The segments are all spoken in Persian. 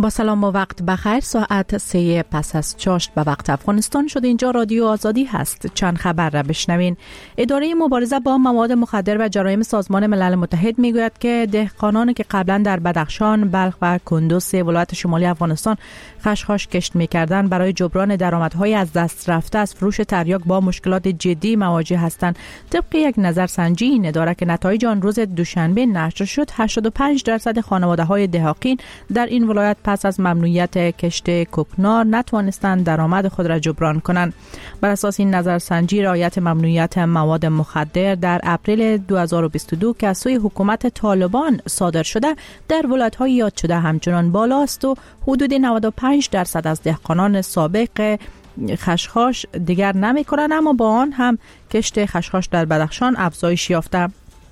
با سلام و وقت بخیر. ساعت 3 پس از چاشت به وقت افغانستان شد. اینجا رادیو آزادی هست. چند خبر را بشنوین. اداره مبارزه با مواد مخدر و جرایم سازمان ملل متحد میگوید که دهقانانی که قبلا در بدخشان، بلخ و کندوز ولایت شمالی افغانستان خشخاش کشت میکردند برای جبران درآمدهای از دست رفته از فروش تریاک با مشکلات جدی مواجه هستند. طبق یک نظرسنجی این اداره که نتایج آن روز دوشنبه نشر شد، 85% خانواده‌های دهاقین در این ولایت پس از ممنوعیت کشت کوکنار نتوانستند درآمد خود را جبران کنند. بر اساس این نظرسنجی، رعایت ممنوعیت مواد مخدر در اپریل 2022 که از سوی حکومت طالبان صادر شده در ولایت‌های یاد شده همچنان بالاست و حدود 95% از دهقانان سابق خشخاش دیگر نمی‌کنند، اما با آن هم کشت خشخاش در بدخشان افزایش یافته.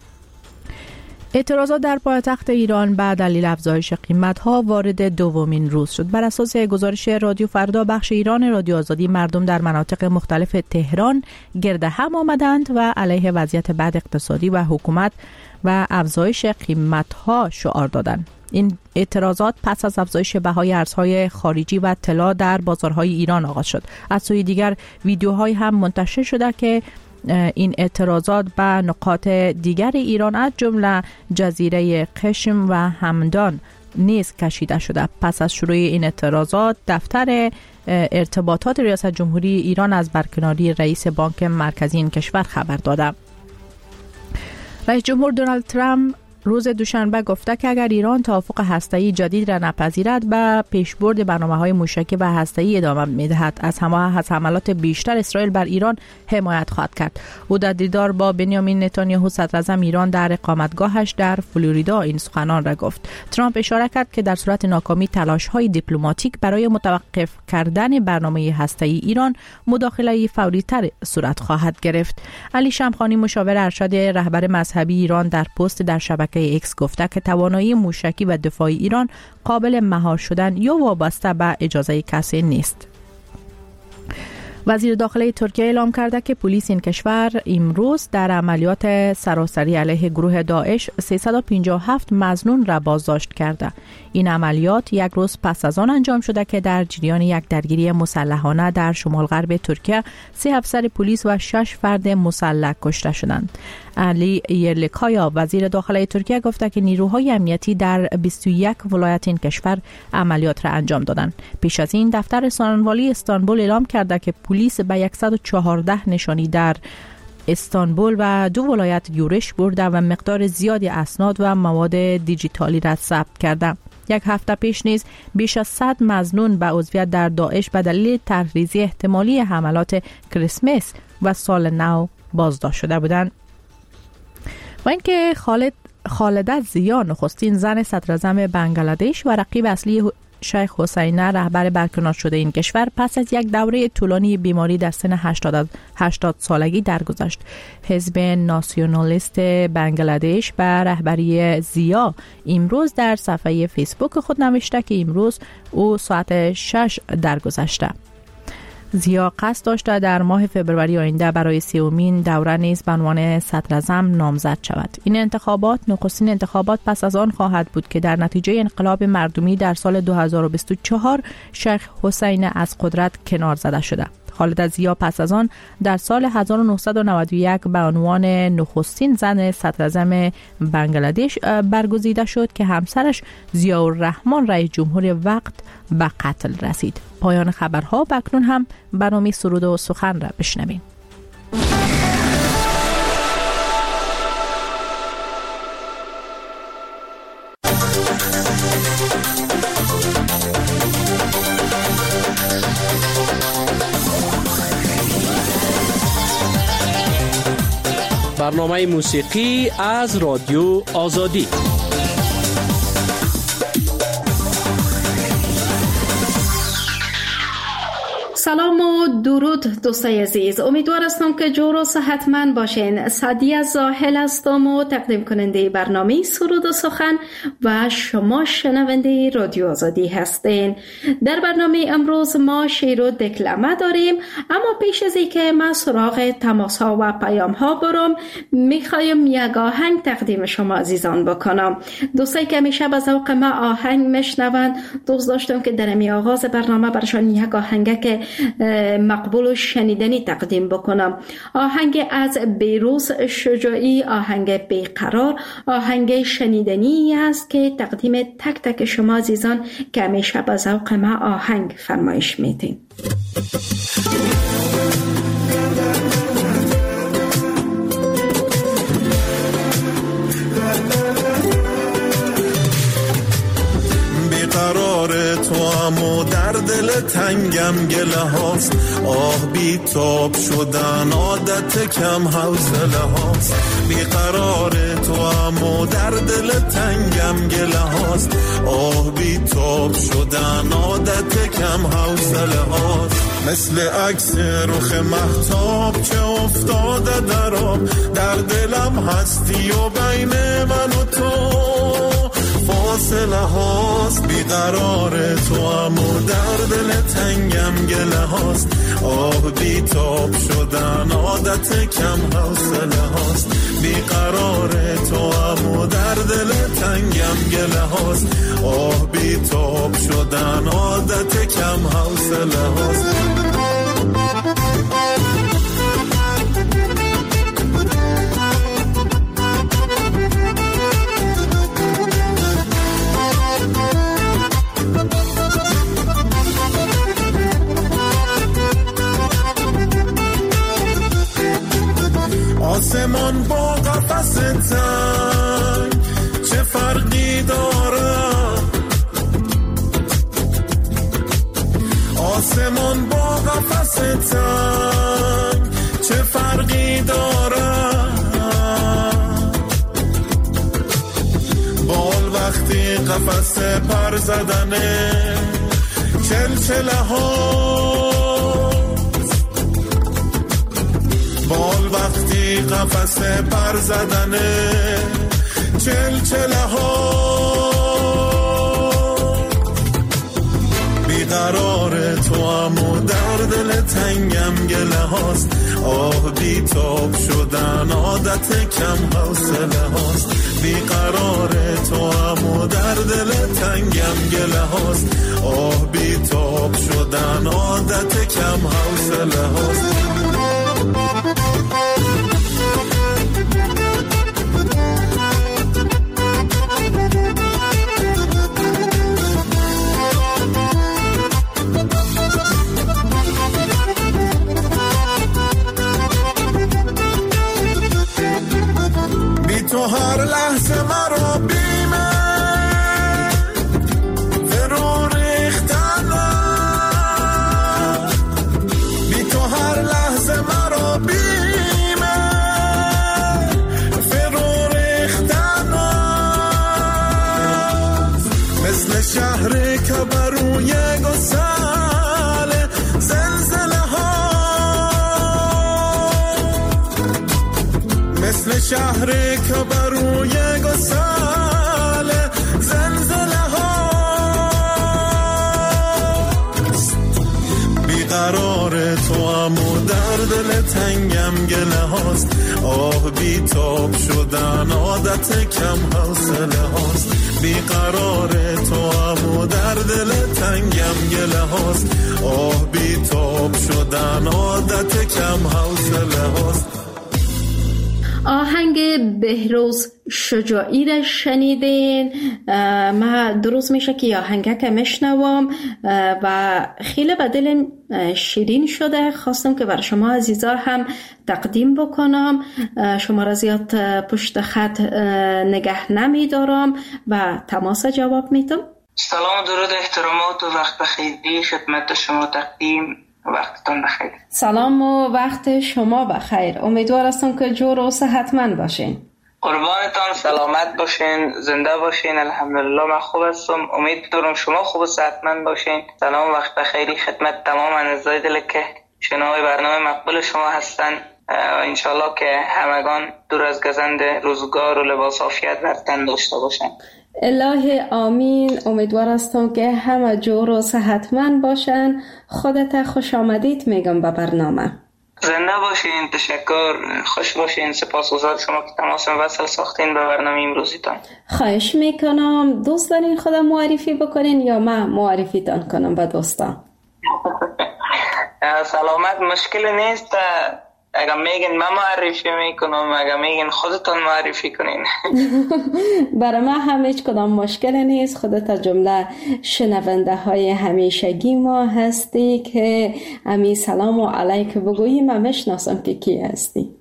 اعتراضات در پایتخت ایران به دلیل افزایش قیمت‌ها وارد دومین روز شد. بر اساس گزارش رادیو فردا بخش ایران رادیو آزادی، مردم در مناطق مختلف تهران گرد هم آمدند و علیه وضعیت بد اقتصادی و حکومت و افزایش قیمت‌ها شعار دادند. این اعتراضات پس از افزایش بهای ارزهای خارجی و طلا در بازارهای ایران آغاز شد. از سوی دیگر ویدیوهای هم منتشر شده که این اعتراضات به نقاط دیگر ایران از جمله جزیره قشم و همدان نیز کشیده شده. پس از شروع این اعتراضات، دفتر ارتباطات ریاست جمهوری ایران از برکناری رئیس بانک مرکزی این کشور خبر داده. رئیس جمهور دونالد ترامپ روز دوشنبه گفته که اگر ایران توافق هسته‌ای جدید را نپذیرد، به پیشبرد برنامه‌های موشکی و هسته‌ای ادامه می‌دهد. از حملات بیشتر اسرائیل بر ایران حمایت خواهد کرد. او در دیدار با بنیامین نتانیاهو صدراعظم ایران در اقامتگاهش در فلوریدا این سخنان را گفت. ترامپ اشاره کرد که در صورت ناکامی تلاش‌های دیپلماتیک برای متوقف کردن برنامه هسته‌ای ایران، مداخله فوری‌تر صورت خواهد گرفت. علی شمخانی، مشاور ارشد رهبر مذهبی ایران، در پست در شبکه ایکس گفته که توانایی موشکی و دفاعی ایران قابل مهار شدن یا وابسته به اجازه کسی نیست. وزیر داخلی ترکیه اعلام کرده که پلیس این کشور امروز در عملیات سراسری علیه گروه داعش 357 مظنون را بازداشت کرده. این عملیات یک روز پس از آن انجام شده که در جریان یک درگیری مسلحانه در شمال غرب ترکیه 3 افسر پلیس و 6 فرد مسلح کشته شدند. علی یرلیکایا، وزیر داخلی ترکیه، گفته که نیروهای امنیتی در 21 ولایت این کشور عملیات را انجام دادند. پیش از این دفتر سخنوالی استانبول اعلام کرده که پلیس به 114 نشانی در استانبول و 2 ولایت یورش برده و مقدار زیادی اسناد و مواد دیجیتالی را ثبت کرده. یک هفته پیش نیز بیش از 100 مظنون به عضویت در داعش به دلیل تحریض احتمالی حملات کریسمس و سال نو بازداشت شده بودند. و اینکه خالده زیا، نخستین زن صدراعظم بنگلادش و رقیب اصلی شیخ حسینه، رهبر برکنار شده این کشور، پس از یک دوره طولانی بیماری در سن 80 سالگی درگذشت. حزب ناسیونالیست بنگلادش به رهبری زیا امروز در صفحه فیسبوک خود نوشته که امروز او ساعت 6 درگذشته. زیا قصد داشته در ماه فبروری آینده برای 30مین دوره نیز به عنوان صدراعظم نامزد شود. این انتخابات نخستین انتخابات پس از آن خواهد بود که در نتیجه انقلاب مردمی در سال 2024 شیخ حسین از قدرت کنار زده شده. خالده زیا پس از آن در سال 1991 به عنوان نخستین زن صدراعظم بنگلادش برگزیده شد که همسرش ضیاءالرحمن رئیس جمهور وقت به قتل رسید. پایان خبرها. اکنون هم برنامه سرود و سخن را بشنویم. برنامه موسیقی از رادیو آزادی. سلام و درود دوستای عزیز، امیدوار هستم که جور و صحتمند باشین. سعدیه زاهل هستم و تقدیم کننده برنامه سرود و سخن و شما شنونده رادیو آزادی هستین. در برنامه امروز ما شعر و دکلمه داریم، اما پیش از اینکه من سراغ تماس ها و پیام ها برم میخوایم یک آهنگ تقدیم شما عزیزان بکنم. دوستایی که همیشه به ذوق ما آهنگ میشنون، دوست داشتم که در می آغاز برنامه برشان یک آهنگ که مقبول و شنیدنی تقدیم بکنم. آهنگ از بهروز شجاعی، آهنگ بیقرار، آهنگ شنیدنی است که تقدیم تک تک شما عزیزان که همیشه به ذوق ما آهنگ فرمایش میدین. بیقرار تو هم در دل تنگم گله هاست، آه بی تاب شدن عادت کم حوصله هاست. بیقرار تو هم در دل تنگم گله هاست، آه بی تاب شدن عادت کم حوصله هاست. مثل عکس رخ مهتاب که افتاده در آب، در دلم هستی و بین من و تو فاصله هاست. بیقرار تو هم در دل تنگم گله هاست، آه بی تاب شدن عادت کم حوصله هاست. بیقرار تو هم در دل تنگم گله هاست، آه بی تاب شدن عادت کم حوصله هاست. آسمان با قفس تنگ چه فرقی داره؟ آسمان با قفس تنگ چه فرقی داره؟ بال وقتی قفس پر زدنه چلچله ها، بال وقتی قفس پر زدنه چلچله ها. بیقرار تو هم در دل تنگم گله هاست، آه بی تاب شدن عادت کم حوصله هاست. بیقرار تو هم در دل تنگم گله هاست، آه بی تاب شدن عادت کم حوصله هاست. بی تو هر لحظه مرا بیمه فرو ریختنه، بی تو هر لحظه مرا بیمه فرو ریختنه. مثل شهری که بروی گسل زلزله ها، مثل شهری که بروی گسل زلزله ها. بیقرار تو هم در دل تنگم گله هاست، آه بی تاب شدن عادت کم حوصله هاست. بیقرار تو هم در دل تنگم گله هاست، آه بی تاب شدن عادت کم حوصله هاست. آهنگ بهروز شجاعی را شنیدین. من درست میشه که آهنگه که میشنوم و خیلی به دلم شیرین شده، خواستم که برای شما عزیزا هم تقدیم بکنم. شما را زیاد پشت خط نگه نمیدارم و تماس جواب میتم. سلام و درود، احترامات و وقت بخیری خدمت شما تقدیم. وقتتون بخیر. سلام و وقت شما بخیر. امیدوار هستم که جور و صحتمند باشین. قربانتان، سلامت باشین، زنده باشین. الحمدلله من خوب هستم. امید دارم شما خوب و صحتمند باشین. سلام، وقت بخیری خدمت تمام اعضای دل که شنوای برنامه مقبول شما هستن. انشالله که همگان دور از گزند روزگار و لباس عافیت بر تن داشته باشن. الهی آمین. امیدوار هستم که همه جور و صحتمند باشن. خودت خوش آمدید میگم به برنامه. زنده باشین، تشکر، خوش باشین. سپاسگزار شما که تماس وصل ساختین به برنامه امروزیتان. خواهش میکنم. دوست دارین خودم معرفی بکنین یا من معرفیتان کنم به دوستان؟ سلامت، مشکل نیست. اگر میگین من معرفی میکنم، اگر میگین خودتان معرفی کنین. برای من هم هیچ کدام مشکل نیست. خودت جمله شنونده های همیشگی ما هستی که امی سلام و علیک بگویی. من میشناسم که کی هستی.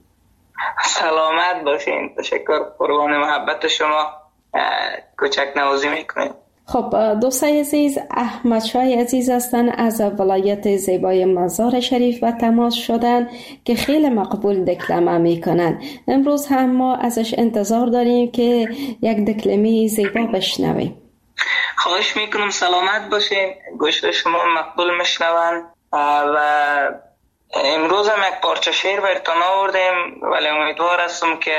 سلامت باشین، تشکر، قربان محبت شما. کوچک نوازی میکنین. خب دوستای عزیز، احمد شاه عزیز هستن از ولایت زیبای مزار شریف و تماس شدن که خیلی مقبول دکلمه میکنن. امروز هم ما ازش انتظار داریم که یک دکلمه زیبا بشنویم. خواهش میکنم، سلامت باشین. گوش شما مقبول میشنون و امروز هم یک پارچه شعر براتون آوردیم، ولی امیدوار هستم که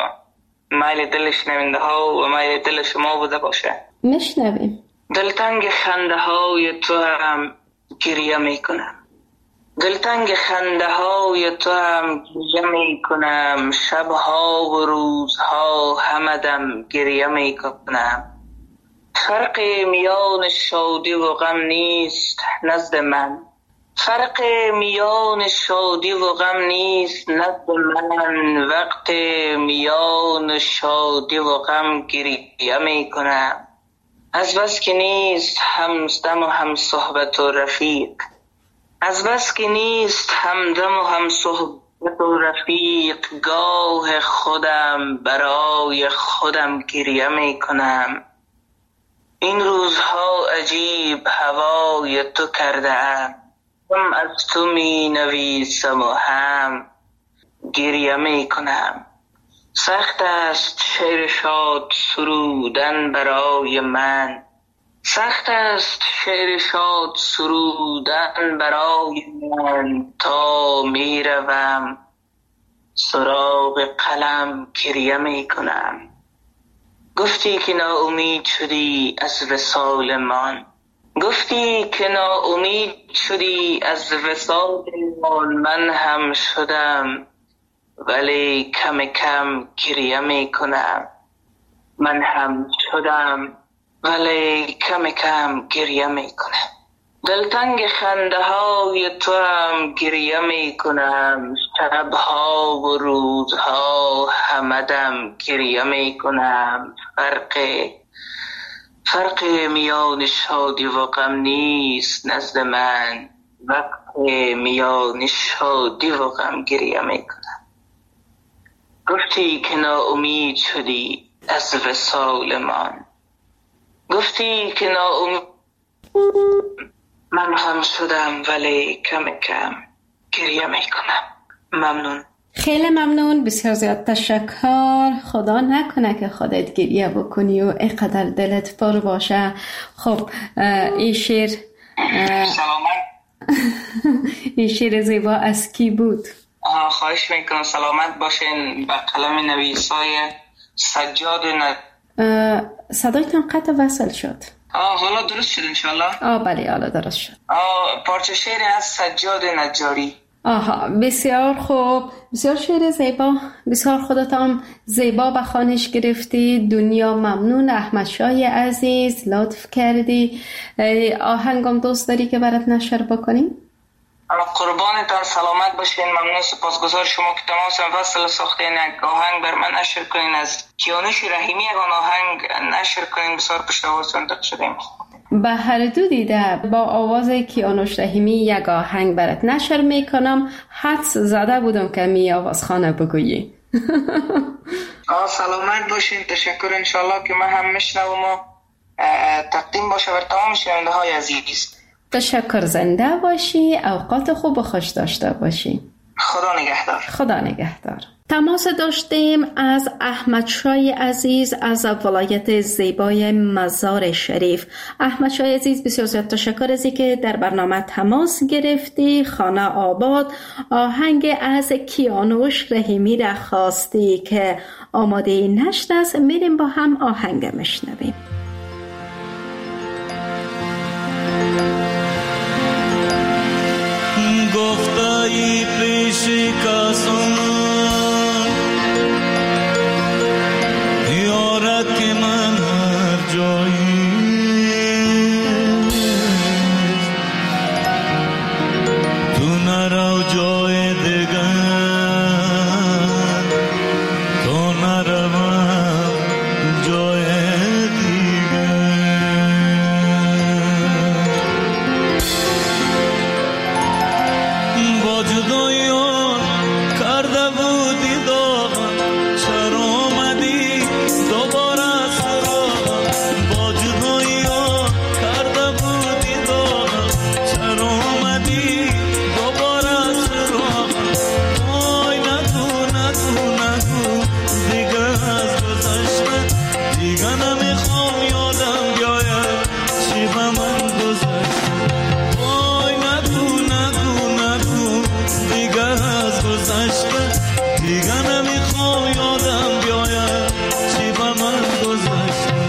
میل دل شنونده ها و میل دل شما بوده باشه. میشنویم. دلتنگ خنده های تو هم گریه میکنم، دلتنگ خنده های تو هم گریه میکنم، شبها و روزها همدم گریه میکنم. فرق میان شادی و غم نیست نزد من، فرق میان شادی و غم نیست نزد من، وقت میان شادی و غم گریه میکنم. از بس که نیست همدم و هم صحبت و رفیق، از بس که نیست همدم و هم صحبت و رفیق، گاه خودم برای خودم گریه میکنم. این روزها عجیب هوای تو کرده ام، هم از تو می نویسم و هم گریه میکنم. سخت است شعر شاد سرودن برای من، سخت است شعر شاد سرودن برای من، تا می روم سراغ قلم گریه میکنم. گفتی که ناامید شدی از وصال من، گفتی که ناامید شدی از وصال من هم شدم، ولی کم کم گریه میکنم. من هم شدم ولی کم کم گریه میکنم. دلتنگ خنده های تو هم گریه میکنم، شبها و روزها همدم گریه میکنم. فرق میان شادی و غم نیست نزد من، وقت میان شادی و غم گریه میکنم. گفتی که ناامید شدی از وصال من، گفتی که ناامید من هم شدم ولی کم کم گریه میکنم. ممنون. خیلی ممنون، بسیار زیاد تشکر. خدا نکنه که خودت گریه بکنی و اینقدر دلت پر باشه. خب این شعر این شعر زیبا از کی بود؟ خواهش میکنم، سلامت باشین. به قلم نویسای سجاد صدایتان قطع وصل شد. حالا درست شد انشالله؟ بله حالا درست شد. پارچه شعر از سجاد نجاری. بسیار خوب، بسیار شعر زیبا، بسیار خودتان زیبا به خوانش گرفتی. دنیا ممنون. احمد شاه عزیز لطف کردی. آهنگم دوست داری که برات نشر بکنیم؟ قربانتان، سلامت باشین. ممنون، سپاسگزار شما که تماس وصل ساختین. یک آهنگ بر من نشر کنین از کیانوش رحیمی، یک آهنگ نشر کنین. بسیار پشتوار صندوق شدیم. به هر دو دیده با آواز کیانوش رحیمی یک آهنگ برات نشر میکنم. حدس زده بودم که می آواز خانه بگویی. سلامت باشین، تشکر. انشالله که من هم میشنوم و تقدیم باشه بر تمام شنونده های عزیز. تشکر، زنده باشی، اوقات خوب و خوش داشته باشی. خدا نگهدار. خدا نگهدار. تماس داشتیم از احمد شای عزیز از ولایت زیبای مزار شریف. احمد شای عزیز، بسیار زیاد تشکر از اینکه در برنامه تماس گرفتی، خانه آباد آهنگ از کیانوش رحیمی را خواستی که آماده نشت است. میریم با هم آهنگ مشنویم. گفتایی پیش کسان یارک من هر جایی تو نرو جای دیگر تو نروم جای دیگر با جدایی کرده بودی داغم چرا آمدی دوباره سراغم با جدایی کرده بودی داغم چرا آمدی دوباره سراغم وای نگو دیگه از گذشته دیگه نمیخوام یادم بیاید چی به من گذشته وای نگو دیگه از گذشته دیگه نمیخوام یادم بیاید چی به من گذشته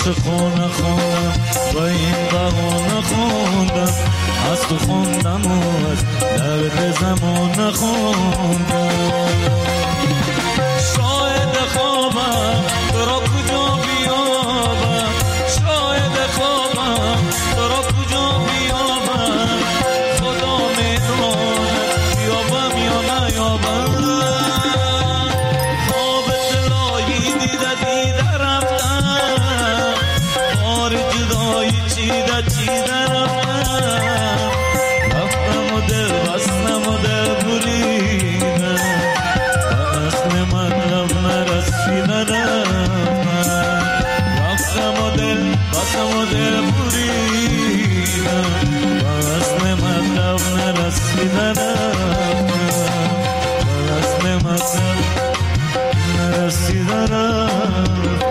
عشق خونه خوندم و این بهانه خوندم، از تو خوندم و از درد زمان خوندم. شاید خوابم تو را کجا بیابم، شاید خوابم تو را کجا بیابم، خدا میدونه بیابم یا نیابم. خواب دلایی دیده رفتم، بار جدایی چیده رفتم، رفتم و دل بستم و دل بریدم، و اصل مطلب نرسیدم. رفتم و دل بستم و دل بریدم، و اصل مطلب نرسیدم، و اصل مطلب نرسیدم.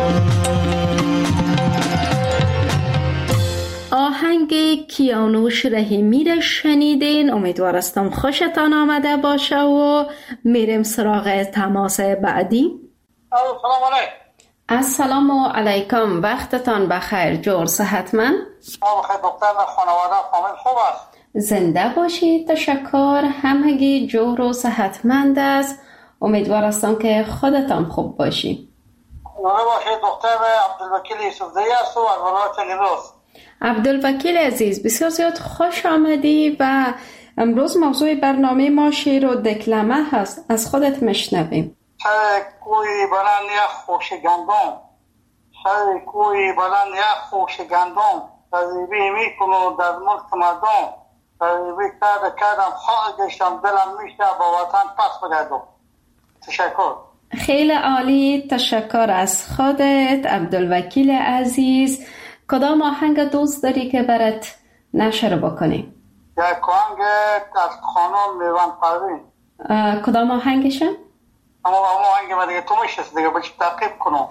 آهنگ کیانوش رحیمی را شنیدین. امیدوار هستم خوشتان آمده باشه و میریم سراغ تماس بعدی. سلام علیکم. السلام علیکم، وقتتان بخیر. جور صحتمند؟ بخیر دکتر، خانواده فامیل خوب است؟ زنده باشید. تشکر. همگی جور و صحتمند است. امیدوار هستم که خودتان خوب باشی. نوره باشید دکتر. عبدالوکیل یوسفزئی است و از ولایت نیمروز. عبدالوکیل عزیز، بسیار زیاد خوش آمدی و امروز موضوع برنامه ما شعر و دکلمه هست. از خودت مشنویم. سر کوی بلند یخ خوش گندم، سر کوی بلند یخ خوش گندم، تذیبی میکنم در ملک مردم، تذیبی کردم خواهد گشتم، دلم میشه با وطن پس بگردم. تشکر. خیلی عالی، تشکر از خودت عبدالوکیل عزیز. کدام آهنگ دوست داری که برات نشر بکنیم؟ یک آهنگ از خانم میوان پروین. کدام آهنگشه؟ اما آهنگ ما دیگه تو میشست دیگه بچه تعقیب کنم.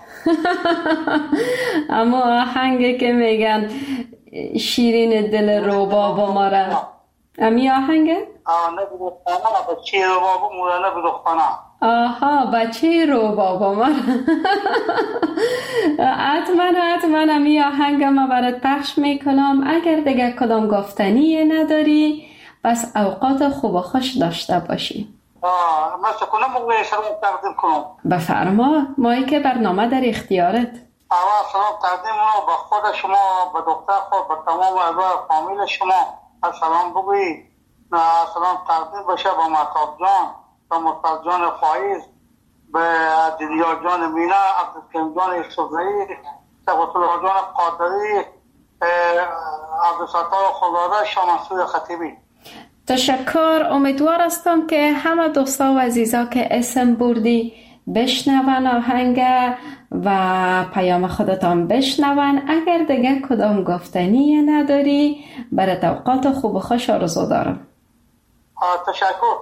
اما آهنگی که میگن شیرین دل روباب ما را، امی آهنگه؟ نبی دختانه، بچه روباب مورا نبی دختانه. آها، بچه روباب ما را. حتما امی آهنگ ما برات پخش میکنم. اگر دیگه کدام گفتنی نداری بس اوقات خوب و خوش داشته باشی. مثل کنم موقع سلام تقدیم کنم. بفرما، مایی که برنامه در اختیارت. اول سلام تقدیم کنم به خود شما، به دکتر خود، به تمام اعضای فامیل شما. سلام بگویی. سلام تقدیم باشه به مهتاب جان، به مصطفی جان فایز، به دیدیار جان مینا، عبدالکریم جان یوسفزئی، سبحت الله جان قادری، عبدالستار خداداد، شاه منصور خطیبی. تشکر. امیدوار هستم که همه دوستا و عزیزا که اسم بردی بشنون آهنگ و پیام خودتان بشنون. اگر دیگه کدام گفتنی نداری برای اوقات خوب و خوش آرزو دارم. تشکر.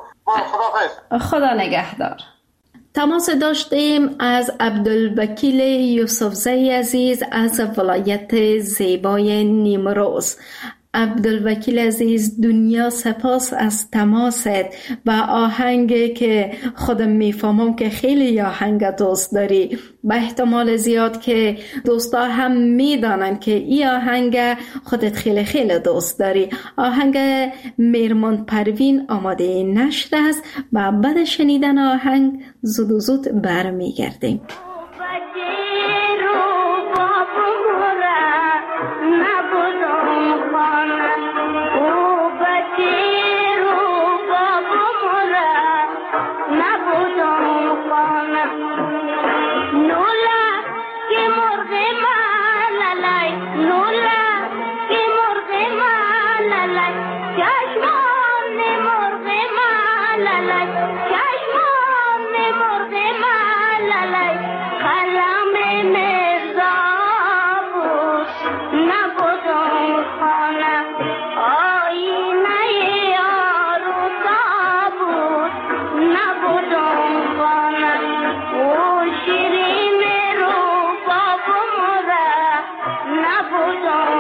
خدا نگهدار. تماس داشتیم از عبدالوکیل یوسفزئی عزیز از ولایت زیبای نیمروز. عبدالوکیل عزیز، دنیا سپاس از تماست و آهنگ که خودم میفهمم که خیلی آهنگ دوست داری. به احتمال زیاد که دوستا هم میدانن که این آهنگ خودت خیلی خیلی دوست داری. آهنگ میرمان پروین آماده نشر است و بعد شنیدن آهنگ زود برمیگردیم. Put on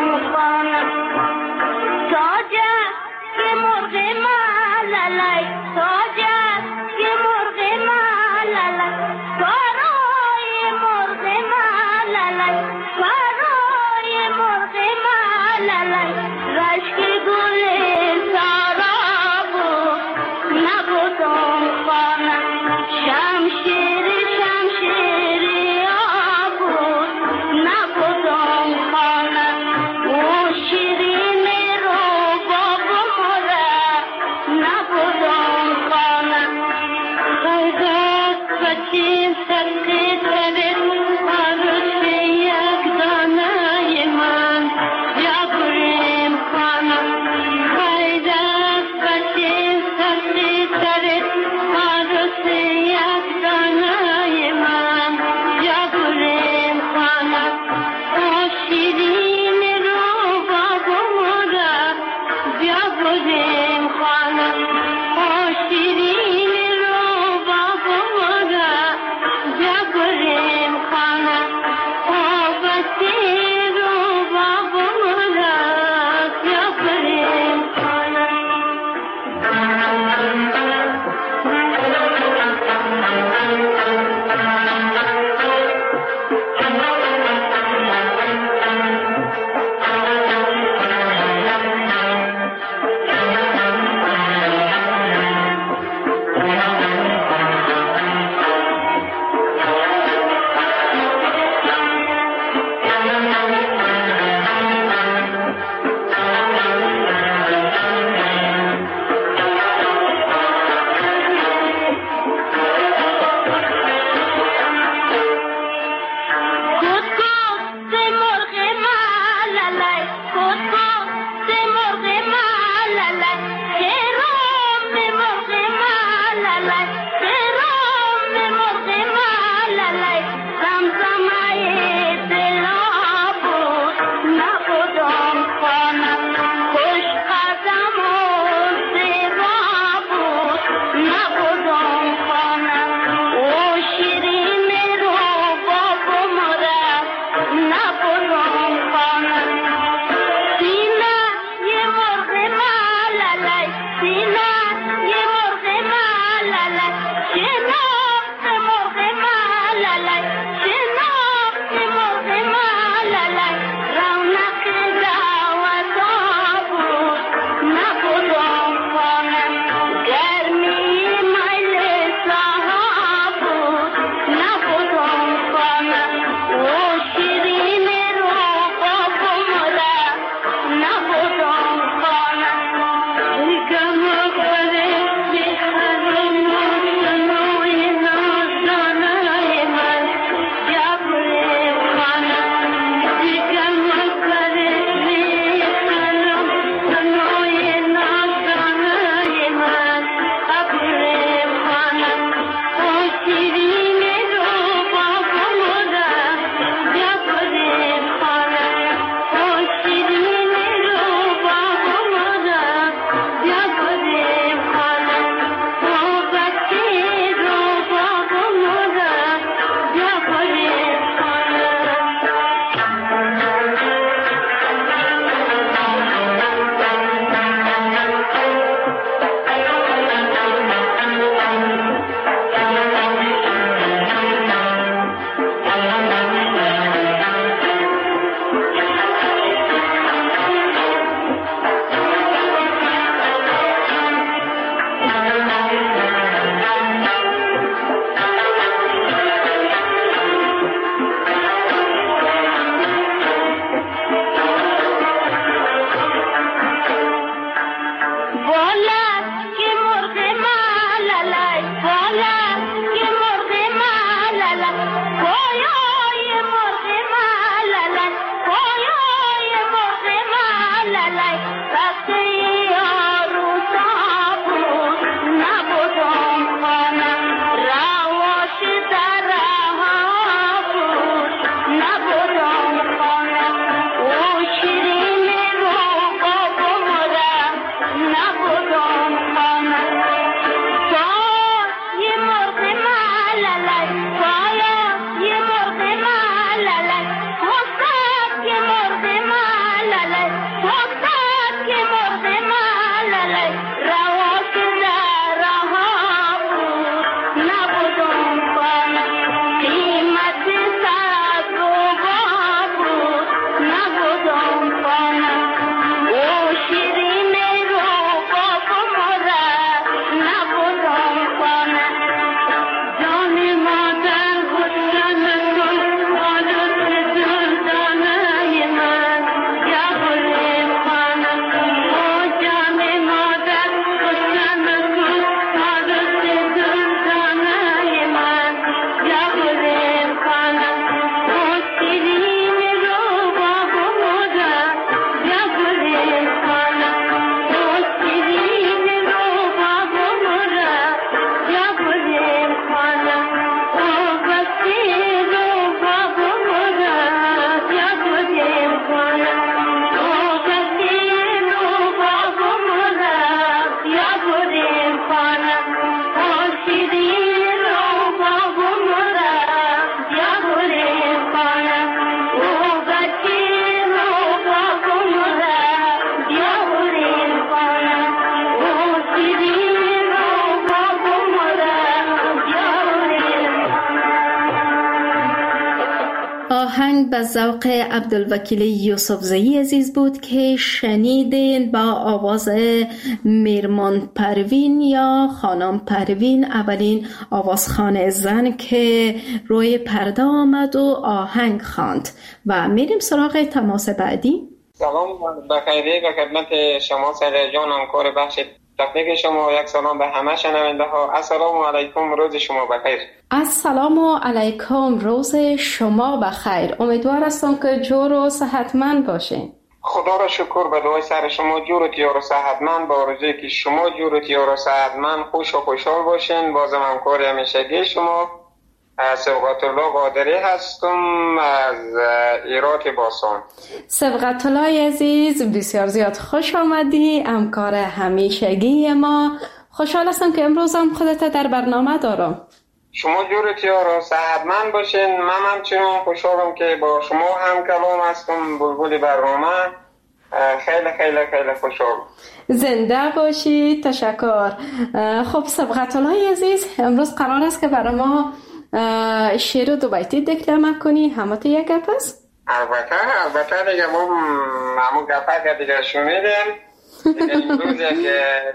آهنگ به ذوق عبدالوکیل یوسفزئی عزیز بود که شنیدین با آواز میرمان پروین یا خانم پروین، اولین آوازخوان زن که روی پرده آمد و آهنگ خواند. و میریم سراغ تماس بعدی. سلام بخیری به خدمت شما سر جان همکار بخش تکنیک شما. یک سلام به همه شنونده ها. السلام علیکم، روز شما بخیر. السلام علیکم، روز شما بخیر. امیدوار هستم که جور و صحتمند باشین. خدا را شکر به دعای سر شما جور و تیار و صحتمند، با آرزویی که شما جور و تیار و صحتمند خوش و خوشحال باشین. بازم همکار همیشگی شما سبقت الله قادری هستم از ایرات باسان. سبقت الله عزیز، بسیار زیاد خوش آمدی، همکار همیشگی ما. خوشحال هستم که امروز هم خودت در برنامه دارم. شما جورتیار و صحتمند باشین. من همچنان خوشحالم که با شما هم کلام هستم، بلبل برنامه. خیلی خیلی خیلی خوشحال. زنده باشی. تشکر. خب سبقت الله عزیز، امروز قرار است که برای ما شعر دو بیتی دکلمه کنی. همه تو یک گپ است؟ البته دیگه ما همون گپه که دیگه شنیدیم. امروز یک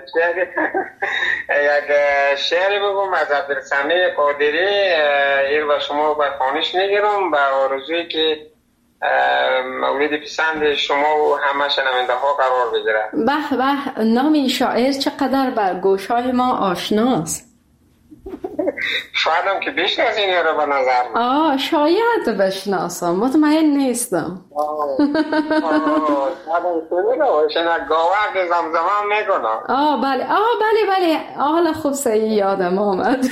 شعر بگم از عبدالسمیع قادری. این و شما به خوانش میگیرم به آرزویی که مورد پسند شما و همه شنونده ها قرار بگیره. به به، نام شاعر چقدر بر گوشهای ما آشناست. شاید هم که بشناسین رو به نظر من. شاید بشناسم، مطمئن نیستم. شاید گاورد زمزمه میکنم. بله حالا خوب صحیح یادم آمد.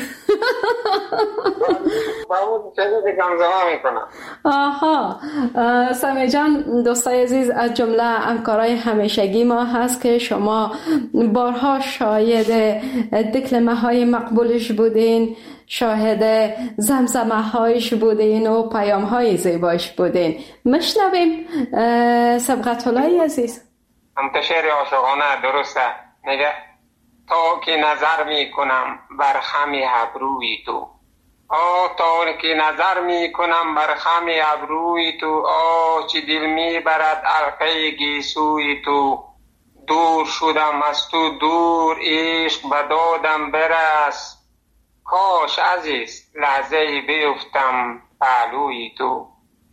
سمیع جان، دوستای عزیز، از جمله همکارای همیشگی ما هست که شما بارها شاهد دکلمه های مقبولش بودین، شاهد زمزمه هایش بودین و پیام های زیبایش بودین. مشنویم سبقت الله عزیز. شعر عاشقانه درسته. میگه تا که نظر می کنم بر خم ابروی تو، تا که نظر می کنم بر خم ابروی تو، چه دل می برد علقه گیسوی تو. دور شدم از تو دور، عشق بدادم برس، کاش عزیز لحظه بیفتم پهلوی تو.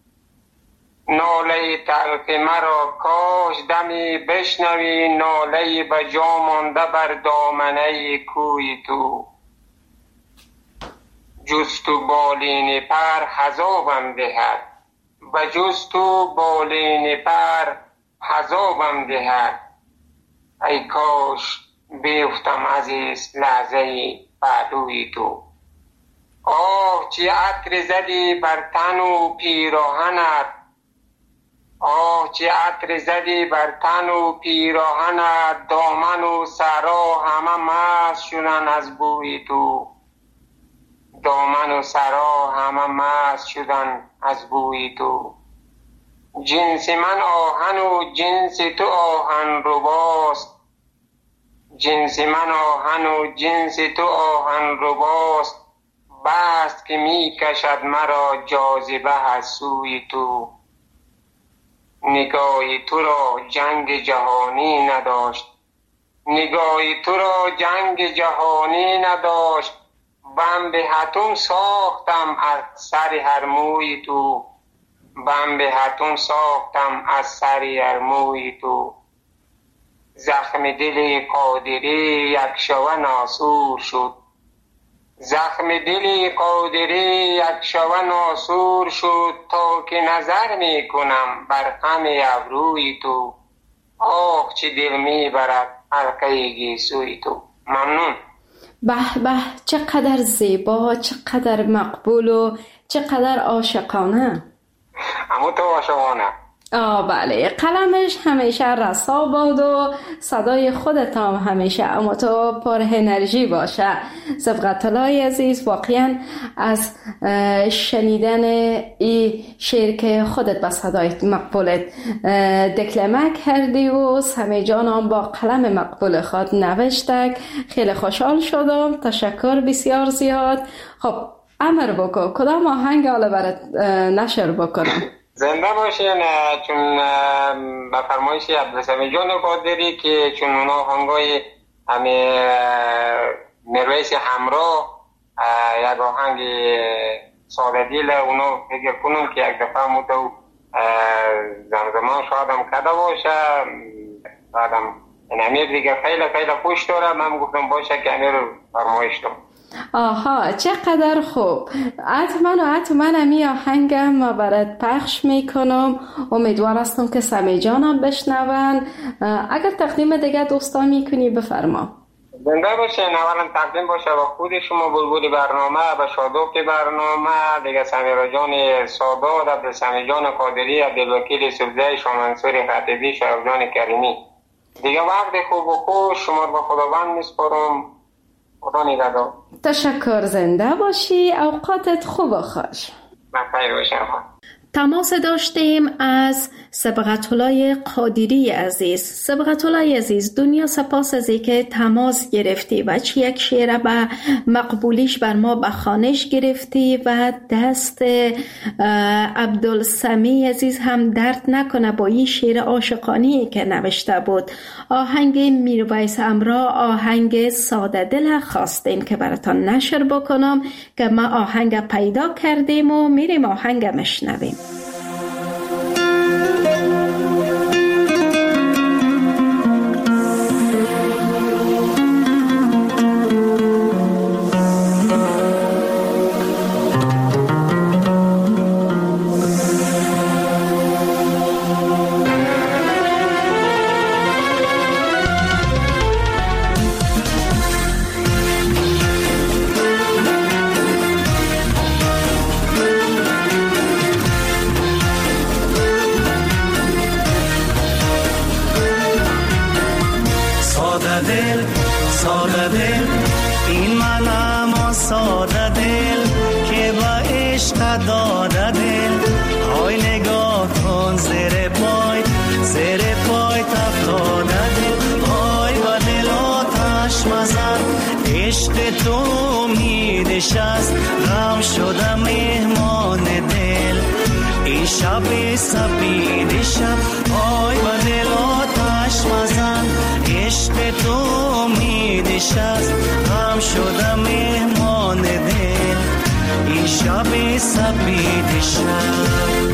ناله تلخ مرا کاش دمی بشنوی، ناله به جا مانده بر دامنه کوی تو. جز تو بالین پر حذابم دهد، و جز تو بالین پر حذابم دهد، ای کاش بیفتم عزیز لحظه پهلوی تو. چه عطر زدی بر تن و پیراهنت، چه عطر زدی بر تن و پیراهنت، دامن و سرا همه مست شدن از بوی تو. دامن و سرا همه مست شدن از بوی تو. جنس من آهن و جنس تو آهن رباست، جنس من آهن و جنس تو آهن رباست، بست که می کشد مرا جاذبه از سوی تو. نگاهی تو را جنگ جهانی نداشت، نگاهی تو را جنگ جهانی نداشت، بم به حتم ساختم از سر هر موی تو. بم به حتم ساختم از سر هر موی تو. زخم دل قادری یک شوه ناسور شد، زخم دل قادری یک شوه ناسور شد، تا که نظر می کنم بر خم ابروی تو. چه دل می برد حلقه گیسوی تو. ممنون. به به، چقدر زیبا، چقدر مقبول و چقدر عاشقانه. اما تو عاشقانه. بله، قلمش همیشه رسا باد و صدای خودت هم همیشه اما تو پر انرژی باشه. سبقت الله عزیز، واقعا از شنیدن این شعر که خودت با صدای مقبولت دکلمه کردی و سمیع جان هم با قلم مقبول خود نوشتک، خیلی خوشحال شدم. تشکر بسیار زیاد. خب امر بکن کدام آهنگ حالا برات نشر بکنم؟ زنده باشین. چون به فرمایش عبدالسمیع جان قادری که چون اونا آهنگای همه مرویس همراه یک آهنگ ساده دیل اونا فکر کنم که یک دفعه متو زمزمان شادم کده باشه بعدم این امیر دیگه خیلی خوش داره. من گفتم باشه که امیر فرمایش دارم. آها چقدر خوب. حتما امی آهنگم برات پخش میکنم. امیدوار هستم که سمیع جانم بشنون. اگر تقدیم دیگه دوستا میکنی بفرما. زنده باشین. اولا تقدیم باشه با خود شما بلبل برنامه و شادوک برنامه دیگه سمیرا جان سادات، عبدالسمیع جان قادری، عبدالوکیل سبزه، شامنصور خطیبی، شرف جان کریمی. دیگه وقت خوب و خوش شما با خداوند میسپارم. خدا نگهدار. تشکر. زنده باشی. اوقاتت خوب و خوش. بخیر باشم. تماس داشتیم از صبغت‌الله قادری عزیز. صبغت‌الله عزیز دنیا سپاس از که تماس گرفتی و چی یک شعر به مقبولیش بر ما به خوانش گرفتی و دست عبدالسمیع عزیز هم درد نکنه با این شعر عاشقانه‌ای که نوشته بود. آهنگ میرویس همراه، آهنگ ساده دل خواستین که براتان نشر بکنم که ما آهنگ پیدا کردیم و میریم آهنگ مشنویم. شب سپید شب آی و دل آتش مزن عشق تو امید شست غم شدم مهمان دل این شب سپید شب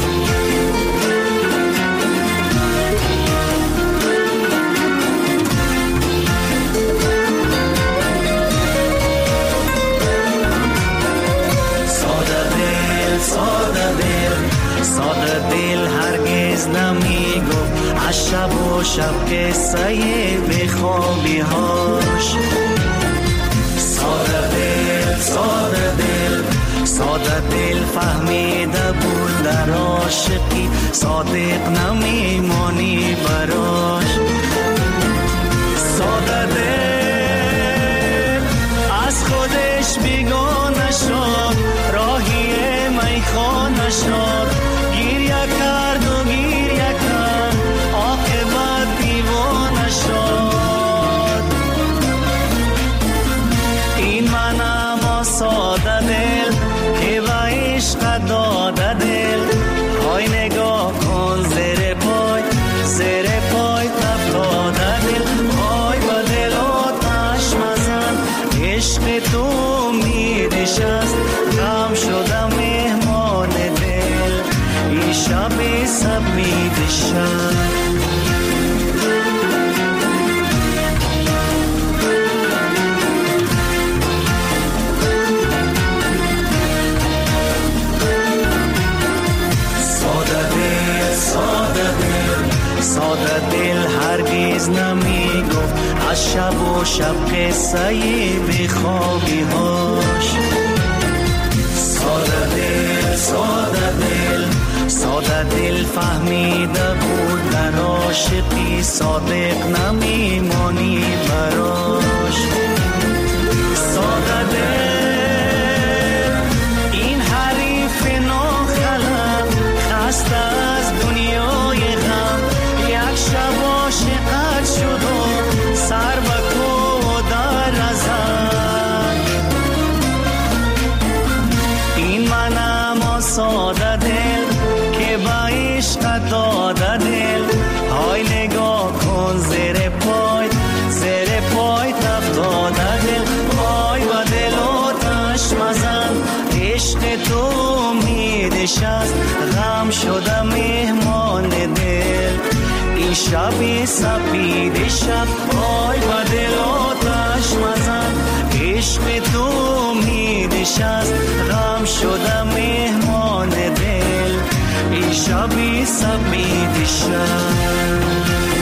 ساده دل هرگز نمیگفت از شب و شب قصه بخوابی هاش. ساده دل فهمیده بود در عاشقی صادق نمیمانی براش. ساده دل از خودش بیگانه شد راهی میخانه شد گریه کرد و گریه کرد عاقبت دیوانه شد. این منم ساده دل که به عشق داده دل های نگاه کن زیر پای تفتاده دل های با دل آتش مزن عشق تو میدش است غم شدم مهمان دل این شب سپید شب. ساده دل هرگز نمیگفت از شب و شب قصه بخوابی هاش. ساده دل فهمیده بود در عاشقی صادق نمیمانی براش. ساده دل این حریف ناخلق خسته از دنیای غم یک شب عاشقت شد و سر به کو در ازد. عشق داده دل های نگاه کن زیر پای تب داده دل پای و دل آتش مزن عشق تو امیدش است غم شده مهمان دل این شب سپید شب پای و دل آتش مزن عشق تو امیدش است غم شده مهمان دل این شب سپید شب.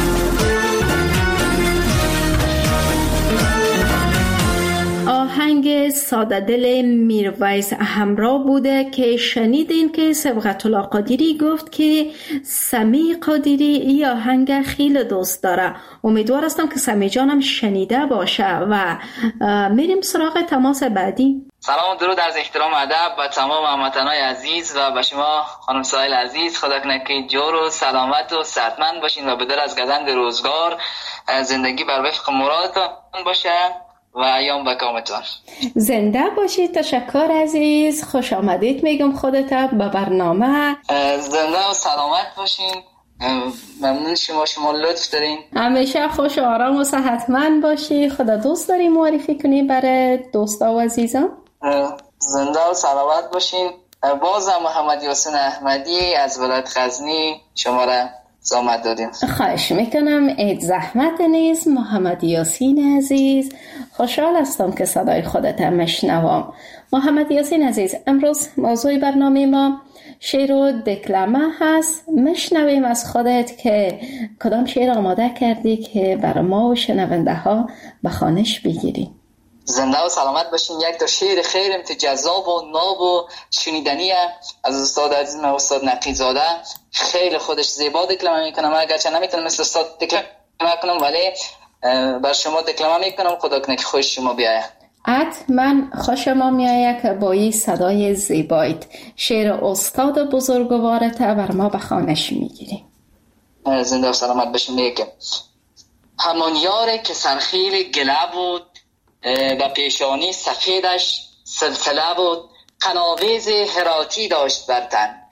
آهنگ ساده دل میرویس همراه بوده که شنیدین که صبغت الله قادری گفت که سمی قادری این آهنگ خیلی دوست داره. امیدوار هستم که سمی جانم شنیده باشه و میریم سراغ تماس بعدی. سلام و درود از احترام ادب به تمام هموطنان عزیز و به شما خانم سایل عزیز. خدا کنه که جور و سلامت و صحتمند باشین و بدر از گزند روزگار زندگی بر وفق مرادتان باشه و ایام به کامتون. زنده باشید. تشکر عزیز، خوش آمدید میگم خودت به برنامه. زنده و سلامت باشین. ممنون شما لطف دارین. همیشه خوش و آرام و صحتمند باشی. خدا دوست داری معرفی کنی برای دوستا و عزیزان؟ زنده و سلامت باشین. بازم محمد یاسین احمدی از ولایت غزنی شما را زحمت دادیم. خواهش میکنم. عید زحمت نیست. محمد یاسین عزیز، خوشحال هستم که صدای خودت میشنوم. محمد یاسین عزیز، امروز موضوع برنامه ما شعر و دکلمه هست. میشنویم از خودت که کدام شعر آماده کردی که برای ما و شنونده ها به خوانش بگیری. زنده و سلامت باشین. یک تا شعر خیلی جذاب و ناب و شنیدنیه از استاد عزیزم استاد نقیزاده. خیلی خودش زیبا دکلمه میکنم، اگرچه نمیتونم مثل استاد دکلمه کنم ولی بر شما دکلمه میکنم. خدا کنه که خوش شما بیایه. حتما خوش ما میایه که با این صدای زیبایت شعر استاد بزرگوارت بر ما به خوانش میگیری. زنده و سلامت باشین. میگه همان یاره که سرخیل گله بود و پیشانی سفیدش سلسله بود، قناویز هراتی داشت بر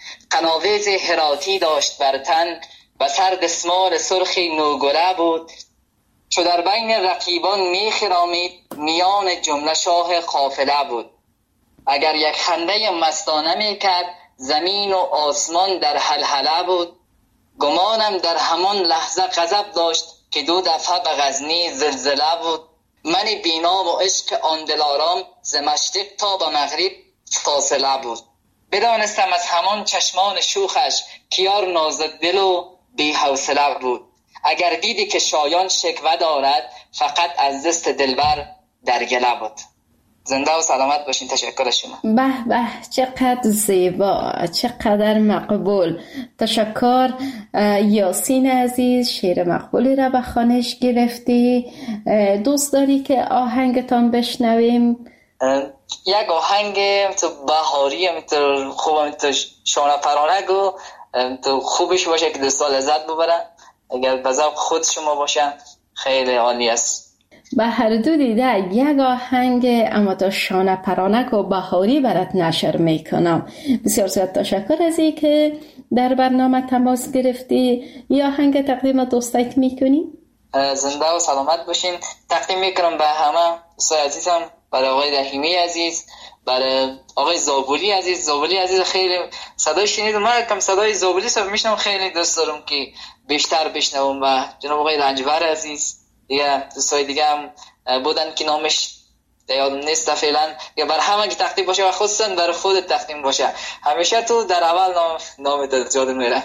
تن و سر دسمال سرخی نوگره بود. چو در بین رقیبان میخرامید میان جمله شاه قافله بود. اگر یک خنده مستانه میکرد زمین و آسمان در هلهله بود. گمانم در همان لحظه غضب داشت که 2 دفعه به غزنی زلزله بود. من بینام و عشق آن دلارام ز مشرق تا به مغرب فاصله بود. بدانستم از همان چشمان شوخش کیار نازک دل و بی حوصله بود. اگر دیدی که شایان شکوه دارد فقط از دست دلبر در گله بود. زنده و سلامت باشین. تشکر شما. به به، چقدر زیبا، چقدر مقبول. تشکر یاسین عزیز، شعر مقبولی را به خوانش گرفتی. دوست داری که آهنگتان بشنویم؟ یک آهنگ تو بهاری تو خوبم تو شانه پرانک و تو خوبش باشه که دوستا لذت ببرن. اگر به ذوق خود شما باشن خیلی عالی است. به هر دو دیده یک آهنگ اما تا شانه پرانک و بهاری برات نشر میکنم. بسیار زیاد تشکر از این که در برنامه تماس گرفتی. یا آهنگ تقدیم دوستایت میکنی؟ زنده و سلامت باشین. تقدیم میکنم به همه دوستای عزیزم، برای آقای رحیمی عزیز، برای آقای زابولی عزیز. زابولی عزیز خیلی صدای شنیدم، من کم صدای زابولی میشنم، خیلی دوست دارم که بیشتر بشنوم. و جناب آقای رنجبر عزیز، دیگه دوستای دیگه هم بودن که نامش یادم نیست فعلا. یا بر همه که تقدیم باشه و خصوصا برای خودت تقدیم باشه. همیشه تو در اول نامت یادم میره.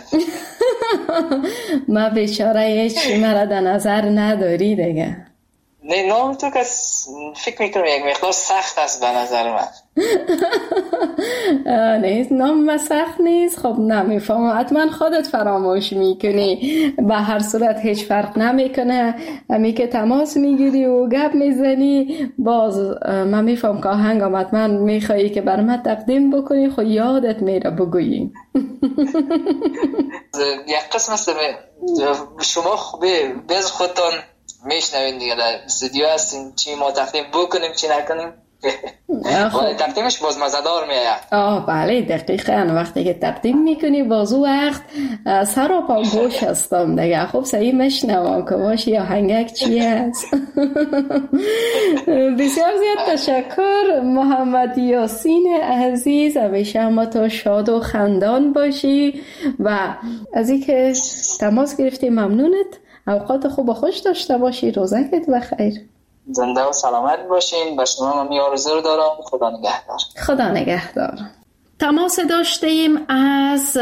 ما بیچاره هیچ مرا در نظر نداری دیگه. نه نام تو که فکر میکنم یک مقدار سخت است به نظر من. نیست نام سخت نیست. خب نمیفهم، حتما خودت فراموش میکنی. به هر صورت هیچ فرق نمیکنه، همی که تماس میگیری و گپ میزنی باز من میفهم که آهنگم حتما میخوایی که بر من تقدیم بکنی، خب یادت میره بگویی. یک قسم است شما خوبه bez خودتان میشنوین دیگه، در استودیو هستین چی ما تقدیم بکنیم چی نکنیم ولی تقدیمش باز مزدار میاد. بله دقیقاً وقتی که تقدیم میکنی باز او وقت سر و پا گوش هستم دیگه. خب صحیح مشنوم که باشی آهنگک چی هست. بسیار زیاد تشکر محمد یاسین عزیز، همیشه هم تو شاد و خندان باشی و از این که تماس گرفتی ممنونت. اوقات خوب و خوش داشته باشی. روزکت بخیر. زنده و سلامت باشین. با شما من آرزو رو دارم. خدا نگهدار. خدا نگهدار. تماس داشتیم از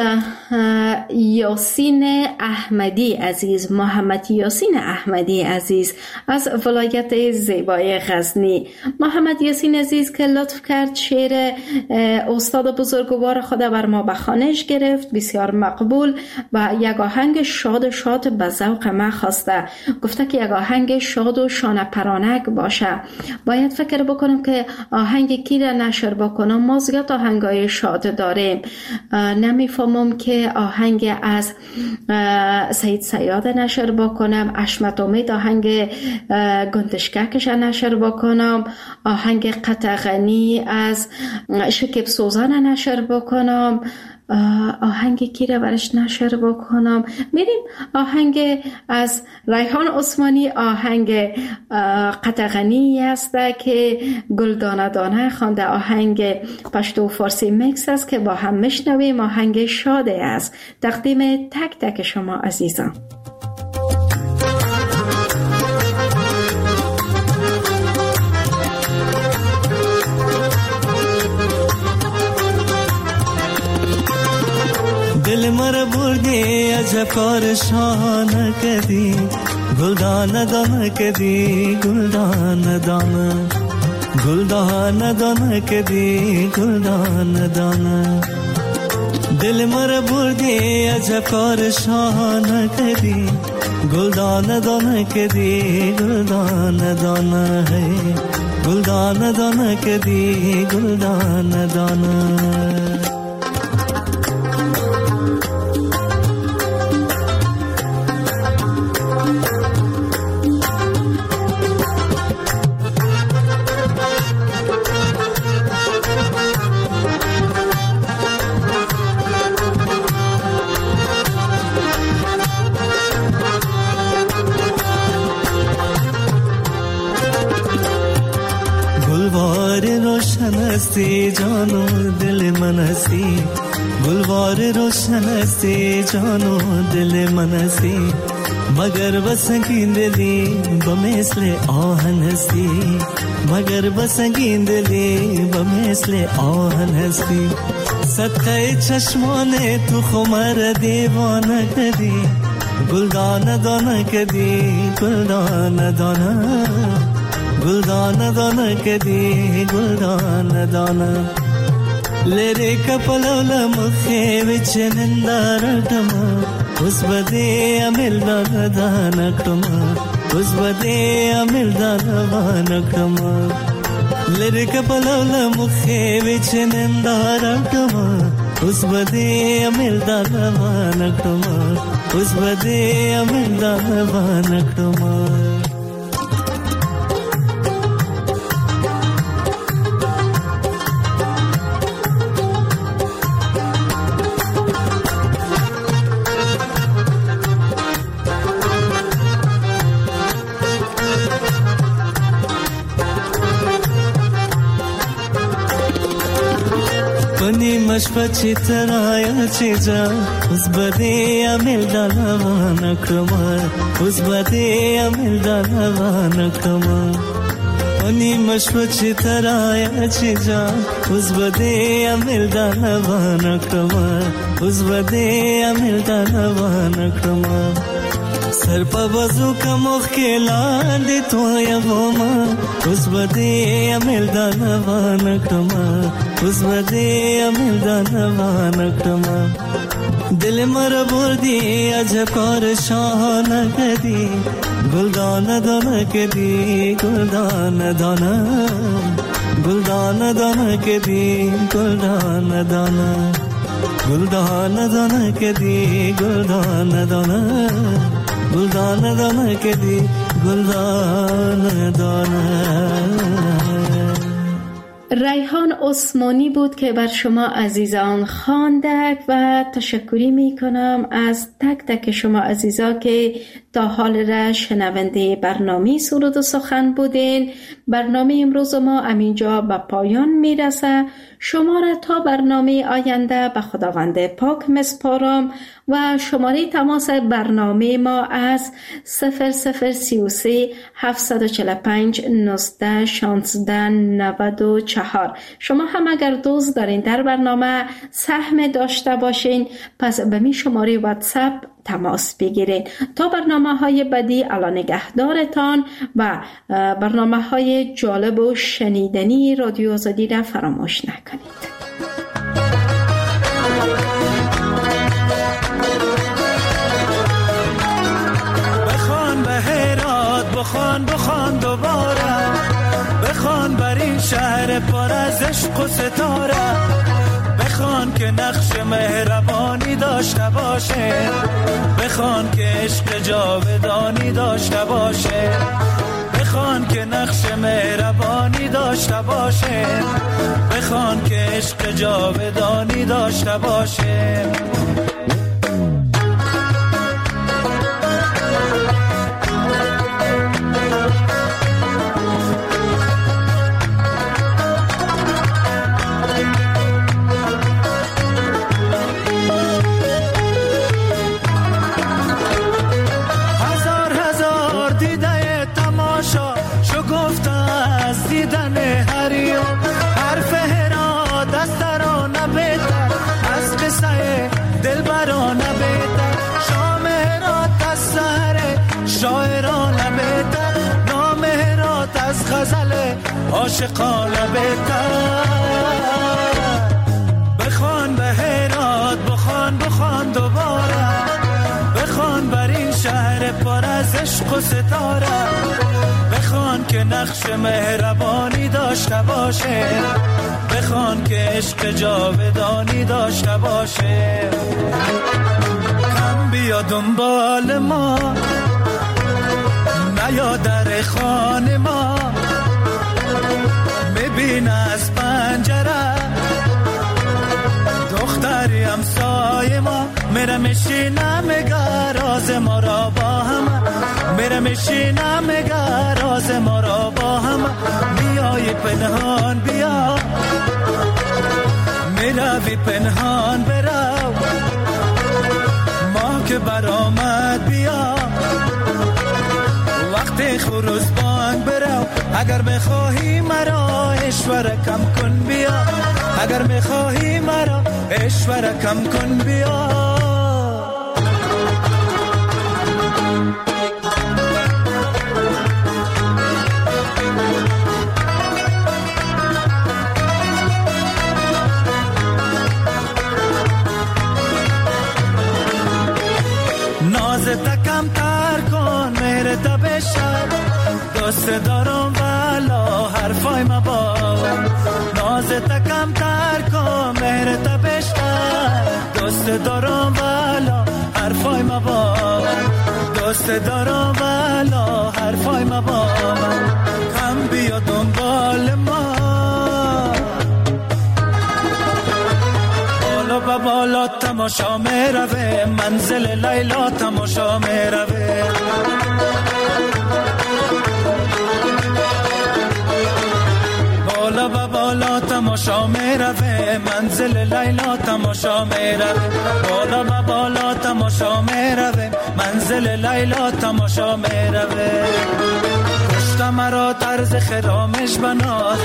یاسین احمدی عزیز، محمد یاسین احمدی عزیز از ولایت زیبای غزنی. محمد یاسین عزیز که لطف کرد شعر استاد بزرگوار خود بر ما به خوانش گرفت، بسیار مقبول و یک آهنگ شاد شاد به ذوق ما خواسته. گفته که یک آهنگ شاد و شانه پرانک باشه. باید فکر بکنم که آهنگ کی را نشر بکنم. ما زیاد آهنگای شاد داریم. نمیفهمم که آهنگ از سید سیاد نشر بکنم، اشمت امید آهنگ گندشککش نشر بکنم، آهنگ قطغنی از شکیب سوزان نشر بکنم، آهنگ کی را برش نشر بکنم. میریم آهنگ از ریحان عثمانی، آهنگ قطغنی است که گلدانه دانه خوانده. آهنگ پشتو فارسی میکس است که با هم میشنویم. آهنگ شاده است. تقدیم تک تک شما عزیزان. دل مر بردی عجب کار شانه کدی، گلدانه دانه کدی، گلدانه دانه، گلدانه دانه کدی، گلدانه دانه. دل مر بردی عجب کار شانه کدی، گلدانه دانه کدی، گلدانه دانه ہے، گلدانه دانه کدی، گلدانه دانه. हस्ती जानो दिल मनसी, गुलवार रोशन हस्ती जानो दिल मनसी, मगर बसंगी दिली बमेसले आहन हस्ती, मगर बसंगी दिली बमेसले आहन हस्ती. सत्ते चश्माने तू खुमर दीवाना कदी, गुलदाना दाना कदी, गुलदाना दाना, गुलदाना दाना कदी, गुलदाना दाना. लेरे कपलोला मुखे विच निंदारटमा, उस बदे अमिल दाना क्रमा, उस बदे अमिल दाना क्रमा. लेरे कपलोला मुखे विच निंदारटमा, उस बदे अमिल दाना क्रमा, उस बदे अमिल दाना क्रमा. मशपची तराया चीजा, उस बदे अमिल दाना क्रमा, उस बदे अमिल दाना क्रमा. अनि मशपची तराया चीजा, उस बदे अमिल दाना क्रमा, उस बदे अमिल दाना क्रमा. सर पर वजू का मुख के लांदे तो या वोमा, उस बदे अमिल दाना क्रमा, उस बदे अमिल दाना क्रमा. दिल मर बुर्दी अजब कार शान कदी, गुलदाना दाना कदी, गुलदाना दाना, गुलदाना दाना कदी, गुलदाना दाना, गुलदाना दाना कदी, गुलदाना दाना, गुलदाना दाना कदी, गुलदाना दाना. ریحان عثمانی بود که بر شما عزیزان خواندک و تشکری می کنم از تک تک شما عزیزا که تا حال را شنونده برنامه سرود و سخن بودین. برنامه امروز ما همینجا به پایان می رسه. شما را تا برنامه آینده به خداوند پاک مسپارم و شماره تماس برنامه ما از 0033 745 19 16 94. شما هم اگر دوست دارین در برنامه سهم داشته باشین پس به می شماره واتساپ تماس بگیرید. تا برنامه‌های بعدی الله نگهدارتان و برنامه‌های جالب و شنیدنی رادیو آزادی را فراموش نکنید. بخوان به هرات، بخوان دوباره، بخوان بر این شهر پر از عشق و ستاره، بخوان که نقش مهربانی داشته باشه، بخوان که عشق جاودانی داشته باشه، بخوان که نقش مهربانی داشته باشه، بخوان که عشق جاودانی داشته باشه. عاشقانه بهتر. بخوان به هرات، بخوان دوباره، بخوان بر این شهر پر از عشق و ستاره، بخوان که نقش مهربانی داشته باشه، بخوان که عشق جاودانی داشته باشه. کم بیا دنبال ما، نیا در خانه ما، میبین از پنجره دختری همسایه ما، میره میشینه میگه راز ما را با هم، میره میشینه میگه راز ما را با هم. میای پنهان بیا، میروی پنهان برو، ما که برآمد بیا، وقت خروز بانگ برو. اگر بخواهی مرا اشوره کم کن بیا، اگر بخواهی مرا اشوره کم کن بیا. نازت کم تر کن مهرت بشم، دوست دارم والا حرفای ما باور. نازت کم تر کن مهرت بشم، دوست دارم والا حرفای ما باور، دوست دارم والا حرفای ما باور. کم بیا دنبال ما، بالا و بالا تماشا میروه، منزل لیلا تماشا میروه. بالا و بالا تماشا میروه، منزل لیلا تماشا میروه. بالا و بالا تماشا میروه، منزل لیلا تماشا میروه. پشت مرا طرز خرامش بناز،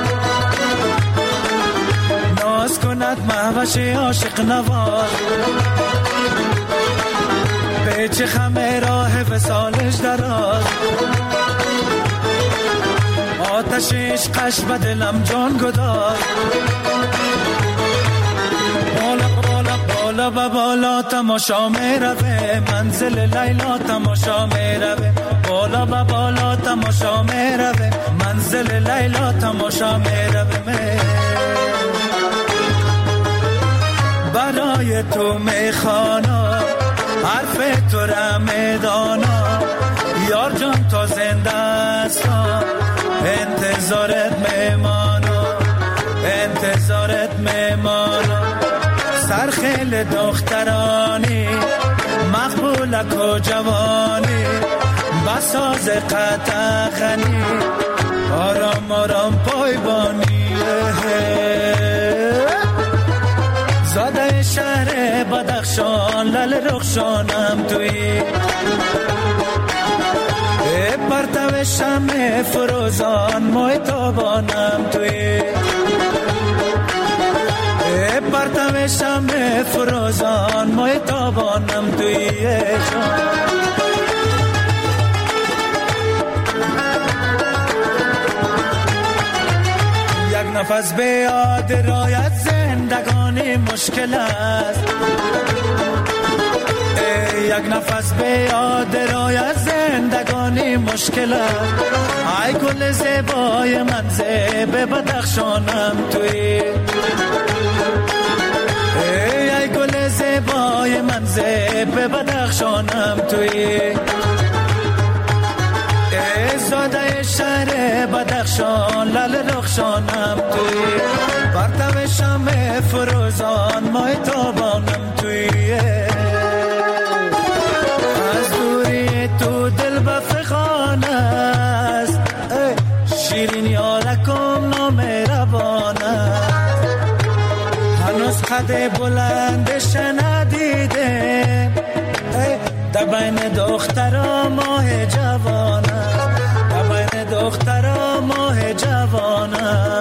ناز کند مهوش عاشق نواز. پیچ خمه راه وصالش دراز، آتش عشقش به دلم جان گداز. بالا و بالا تماشا میروه، منزل لیلا تماشا میروه. بالا و بالا تماشا میروه، منزل لیلا تماشا میروه. برای تو میخوانا حرف تو را میدانا، یار جان تا زنده است انتظارت میمانا. میل دخترانی مقبولک و جوانی بساز قطع غنی آرام آرام پایبانی زاده شهر بدخشان لل رخشانم توی پرتو شمع فروزان مای تابانم توی پرتو شمع فروزان مای تابانم توی یک نفس به یاد رایت زندگانی مشکل است یک نفس به یاد رایت زندگانی مشکل است ای گل زیبای من زیب بدخشانم توی ای گل زیبای من زیب بدخشانم توی زاده شهر بدخشان لل رخشانم توی پرتو شمع فروزان مای تابانم توی از دوری تو دل بفخان است شیرین یارکم نامهربان است هنوز قد بلندش ندیده در بین دخترا ماه جوان در بین دخترا ماه جوان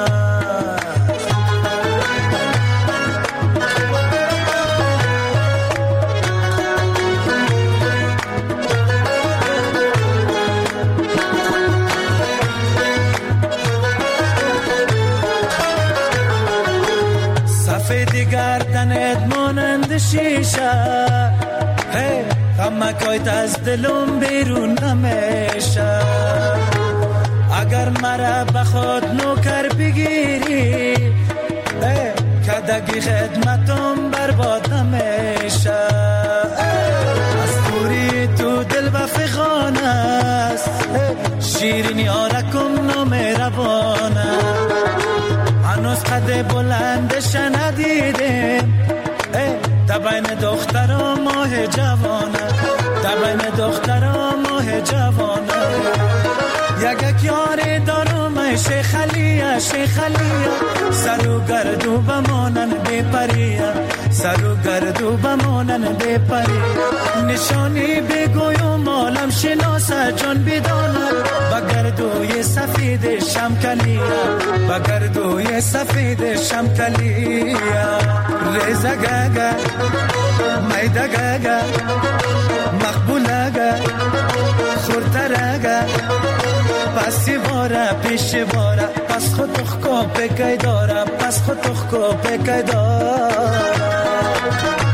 سفید گردنت مانند شیشه غمکایت از دلم بیرون نمیشه اگر مرا بخود نوکر بگیری کدگی خدمتم برباد نمیشه از دوری تو دل بفخان است شیرین یارکم نامهربانه هنوز قد بلندش ندیدم در بین دخترا ماه جوانه در بین دخترا ماه جوانه یک یاری دارم شیخ علیه شیخ علیه سر و گردو بمانن بی پریه سر و گردو بمانن بی پریه نشانی بگویم عالم شناسه جان بداند بگردوی سفید شمکلیه بگردوی سفید شمکلیه ریزه گگه میده گگه مقبوله گه خورتره پسی باره پیش باره پس خود اخکا بگی داره پس خود اخکا بگی داره